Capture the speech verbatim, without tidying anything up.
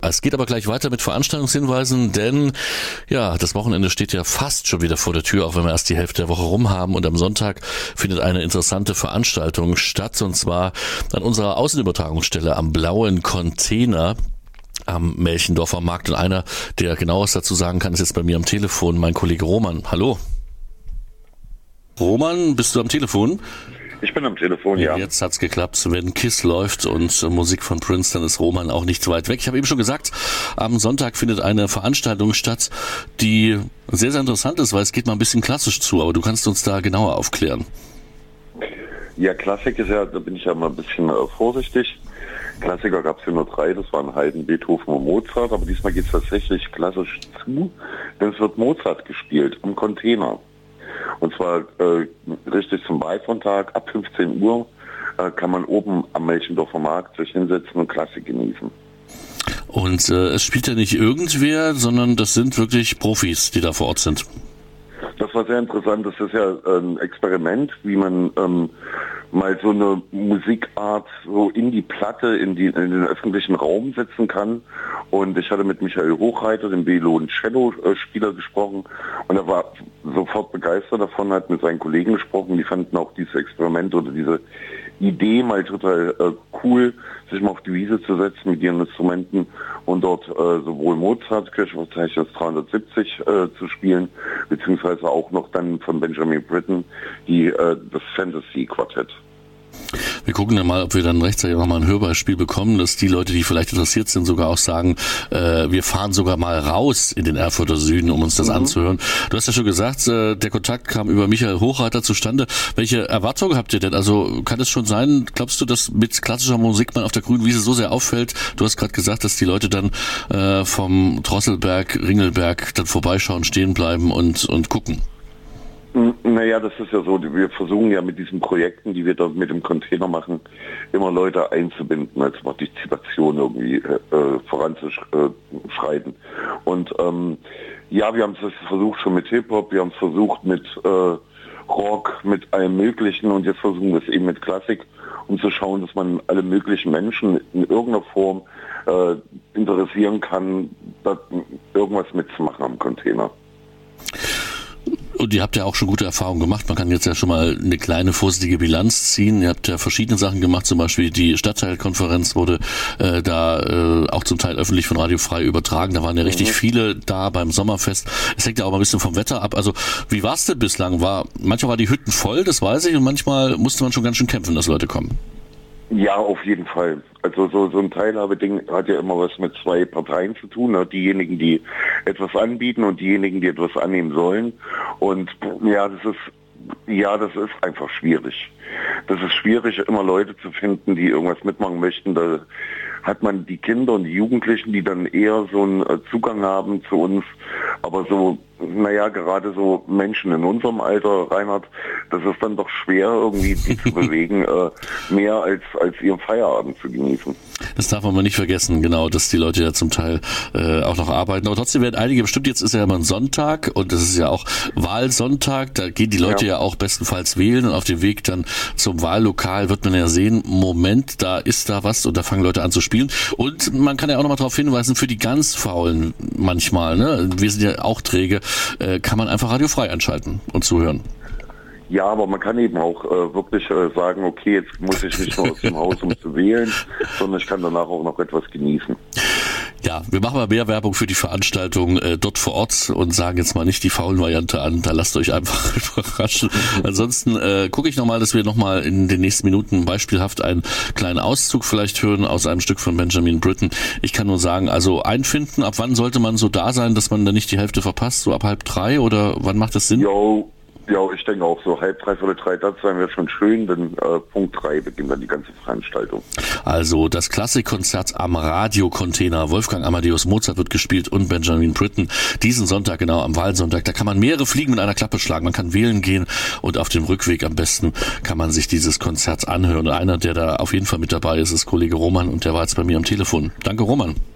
Es geht aber gleich weiter mit Veranstaltungshinweisen, denn ja, das Wochenende steht ja fast schon wieder vor der Tür, auch wenn wir erst die Hälfte der Woche rum haben. Und am Sonntag findet eine interessante Veranstaltung statt, und zwar an unserer Außenübertragungsstelle am Blauen Container am Melchendorfer Markt. Und einer, der genaues dazu sagen kann, ist jetzt bei mir am Telefon mein Kollege Roman. Hallo. Roman, bist du am Telefon? Ich bin am Telefon, ja. Jetzt hat's geklappt. Wenn KISS läuft und äh, Musik von Prince, dann ist Roman auch nicht so weit weg. Ich habe eben schon gesagt, am Sonntag findet eine Veranstaltung statt, die sehr, sehr interessant ist, weil es geht mal ein bisschen klassisch zu, aber du kannst uns da genauer aufklären. Ja, Klassik ist ja, da bin ich ja mal ein bisschen äh, vorsichtig. Klassiker gab es ja nur drei, das waren Haydn, Beethoven und Mozart, aber diesmal geht es tatsächlich klassisch zu, denn es wird Mozart gespielt am Container. Und zwar äh, richtig zum Wahlsonntag ab fünfzehn Uhr äh, kann man oben am Melchendorfer Markt sich hinsetzen und Klassik genießen. Und äh, es spielt ja nicht irgendwer, sondern das sind wirklich Profis, die da vor Ort sind. Das war sehr interessant. Das ist ja ein Experiment, wie man ähm, mal so eine Musikart so in die Platte, in, die, in den öffentlichen Raum setzen kann. Und ich hatte mit Michael Hochreiter, dem Violen Cello-Spieler, gesprochen, und er war sofort begeistert davon, hat mit seinen Kollegen gesprochen, die fanden auch dieses Experiment oder diese Idee mal total äh, cool, sich mal auf die Wiese zu setzen mit ihren Instrumenten und dort äh, sowohl Mozart, Kirchenverzeichnis dreihundertsiebzig äh, zu spielen, beziehungsweise auch noch dann von Benjamin Britten die äh, das Fantasy Quartett. Wir gucken dann mal, ob wir dann rechtzeitig nochmal ein Hörbeispiel bekommen, dass die Leute, die vielleicht interessiert sind, sogar auch sagen, äh, wir fahren sogar mal raus in den Erfurter Süden, um uns das mhm. anzuhören. Du hast ja schon gesagt, äh, der Kontakt kam über Michael Hochreiter zustande. Welche Erwartungen habt ihr denn? Also kann es schon sein, glaubst du, dass mit klassischer Musik man auf der grünen Wiese so sehr auffällt? Du hast gerade gesagt, dass die Leute dann äh, vom Drosselberg, Ringelberg dann vorbeischauen, stehen bleiben und, und gucken. Naja, das ist ja so, wir versuchen ja mit diesen Projekten, die wir dort mit dem Container machen, immer Leute einzubinden, als Partizipation irgendwie äh, voranzuschreiten. Und ähm, ja, wir haben es versucht schon mit Hip-Hop, wir haben es versucht mit äh, Rock, mit allem Möglichen, und jetzt versuchen wir es eben mit Klassik, um zu schauen, dass man alle möglichen Menschen in irgendeiner Form äh, interessieren kann, da irgendwas mitzumachen am Container. Und ihr habt ja auch schon gute Erfahrungen gemacht. Man kann jetzt ja schon mal eine kleine vorsichtige Bilanz ziehen. Ihr habt ja verschiedene Sachen gemacht, zum Beispiel die Stadtteilkonferenz wurde äh, da äh, auch zum Teil öffentlich von Radio Frei übertragen. Da waren ja richtig mhm. viele da beim Sommerfest. Es hängt ja auch mal ein bisschen vom Wetter ab. Also wie war es denn bislang? War, manchmal war die Hütten voll, das weiß ich, und manchmal musste man schon ganz schön kämpfen, dass Leute kommen. Ja, auf jeden Fall. Also so, so ein Teilhabeding hat ja immer was mit zwei Parteien zu tun. Ne? Diejenigen, die etwas anbieten, und diejenigen, die etwas annehmen sollen. Und ja, das ist ja, das ist einfach schwierig. Das ist schwierig, immer Leute zu finden, die irgendwas mitmachen möchten. Da hat man die Kinder und die Jugendlichen, die dann eher so einen Zugang haben zu uns. Aber so, naja, gerade so Menschen in unserem Alter, Reinhard, das ist dann doch schwer, irgendwie die zu bewegen, äh, mehr als, als ihren Feierabend zu genießen. Das darf man mal nicht vergessen, genau, dass die Leute ja zum Teil äh, auch noch arbeiten. Aber trotzdem werden einige, bestimmt jetzt ist ja immer ein Sonntag, und das ist ja auch Wahlsonntag, da gehen die Leute ja, ja auch bestenfalls wählen, und auf dem Weg dann zum Wahllokal wird man ja sehen, Moment, da ist da was, und da fangen Leute an zu spielen. Und man kann ja auch nochmal darauf hinweisen, für die ganz Faulen manchmal, ne, wir sind ja auch träge, äh, kann man einfach Radio Frei einschalten und zuhören. Ja, aber man kann eben auch äh, wirklich äh, sagen, okay, jetzt muss ich nicht nur aus dem Haus, um zu wählen, sondern ich kann danach auch noch etwas genießen. Ja, wir machen mal mehr Werbung für die Veranstaltung äh, dort vor Ort und sagen jetzt mal nicht die faulen Variante an, da lasst euch einfach überraschen. Ansonsten äh, gucke ich nochmal, dass wir nochmal in den nächsten Minuten beispielhaft einen kleinen Auszug vielleicht hören aus einem Stück von Benjamin Britten. Ich kann nur sagen, also einfinden, ab wann sollte man so da sein, dass man da nicht die Hälfte verpasst, so ab halb drei, oder wann macht das Sinn? Jo. Ja, ich denke auch so halb drei, oder drei, das sein wäre schon schön, denn äh, Punkt drei beginnt dann die ganze Veranstaltung. Also das Klassikkonzert am Radio-Container. Wolfgang Amadeus Mozart wird gespielt und Benjamin Britten. Diesen Sonntag, genau am Wahlsonntag, da kann man mehrere Fliegen mit einer Klappe schlagen. Man kann wählen gehen, und auf dem Rückweg am besten kann man sich dieses Konzert anhören. Und einer, der da auf jeden Fall mit dabei ist, ist Kollege Roman, und der war jetzt bei mir am Telefon. Danke, Roman.